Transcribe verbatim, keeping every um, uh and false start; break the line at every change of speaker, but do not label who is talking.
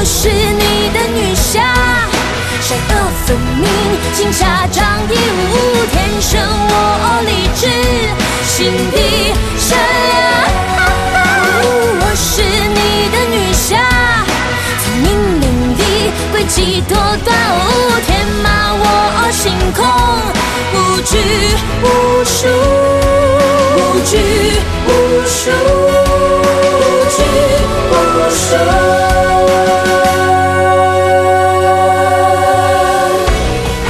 是你的女侠，善恶分明，行侠仗义无天生我立志，心地善良。我是你的女侠，聪明伶俐，诡计多端，天马我星空，无拘无束，无拘无束。